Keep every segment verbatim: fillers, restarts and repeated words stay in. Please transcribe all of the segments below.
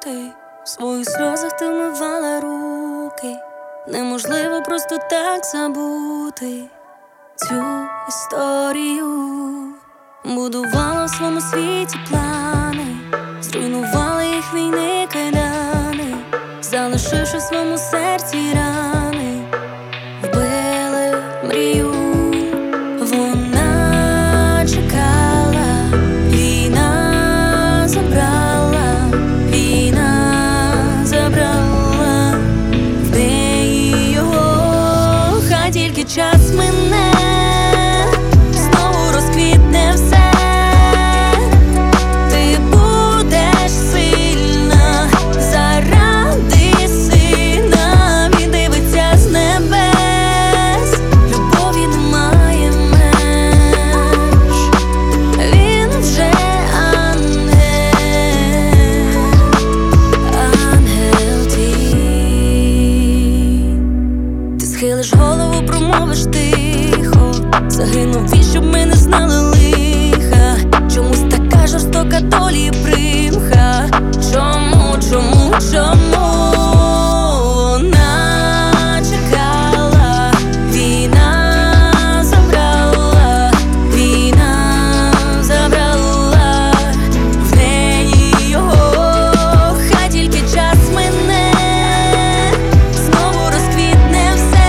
забути. В своїх сльозах ти вмивала руки. Неможливо просто так забути цю історію. Будувала в своєму світі плани, зруйнувала їх війни кайдани, залишивши в своєму серці рани, вбили мрію. Вона чекала, війна забрала, війна забрала в неї його. Хай тільки час мине, знову розквітне все. Ти будеш сильна заради сина. Він дивиться з небес, любові немає меж. Він вже ангел, ангел твій. Ти схилиш голову, промовиш тихо. Загинув він, щоб ми не знали лиха. Чомусь така жорстока долі примха. Чому, чому, чому? Вона чекала, війна забрала, війна забрала в неї його. Хай тільки час мине, знову розквітне все.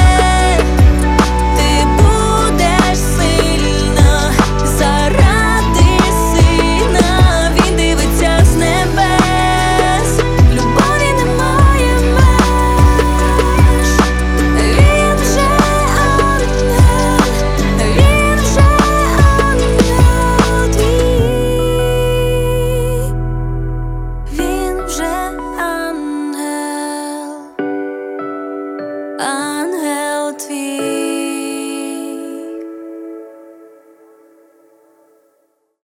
Ти будеш сильна заради сина. Він дивиться з небес, любові немає меж. Він вже ангел, він вже ангел твій. Він вже ангел, ангел твій.